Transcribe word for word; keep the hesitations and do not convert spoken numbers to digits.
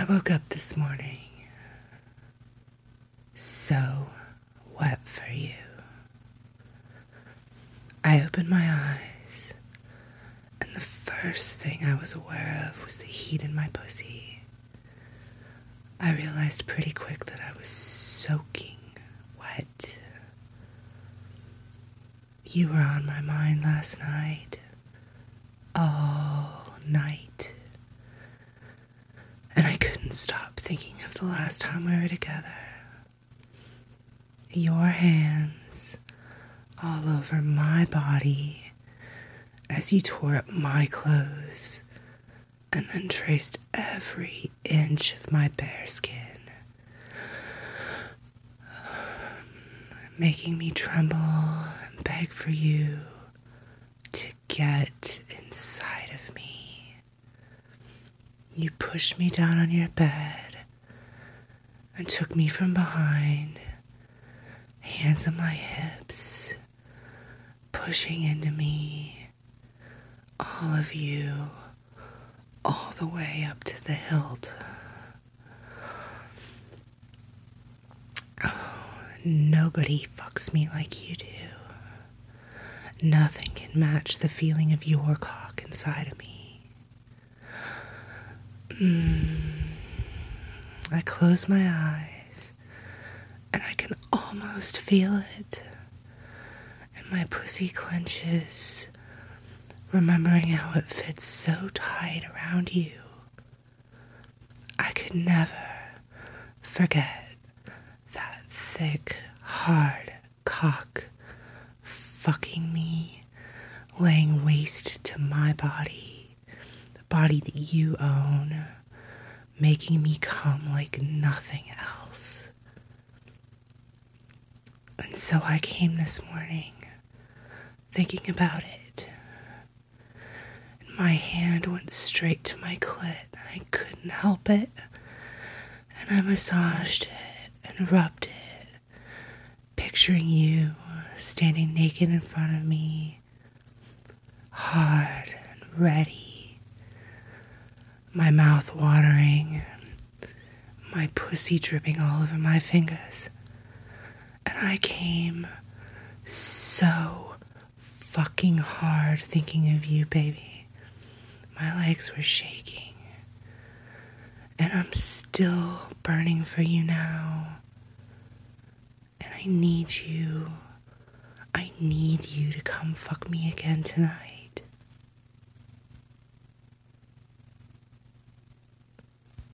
I woke up this morning so wet for you. I opened my eyes, and the first thing I was aware of was the heat in my pussy. I realized pretty quick that I was soaking wet. You were on my mind last night, all night, and I couldn't stop thinking of the last time we were together. Your hands all over my body as you tore up my clothes and then traced every inch of my bare skin, making me tremble and beg for you to get inside of me. You pushed me down on your bed and took me from behind, hands on my hips, pushing into me, all of you, all the way up to the hilt. Oh, nobody fucks me like you do. Nothing can match the feeling of your cock inside of me. Mm. I close my eyes, and I can almost feel it. And my pussy clenches, remembering how it fits so tight around you. I could never forget that thick, hard cock fucking me, laying waste to my body, the body that you own, making me come like nothing else. And so I came this morning, thinking about it. And my hand went straight to my clit. I couldn't help it. And I massaged it and rubbed it, picturing you standing naked in front of me, hard and ready, my mouth watering, my pussy dripping all over my fingers. And I came so fucking hard thinking of you, baby. My legs were shaking. And I'm still burning for you now. And I need you. I need you to come fuck me again tonight.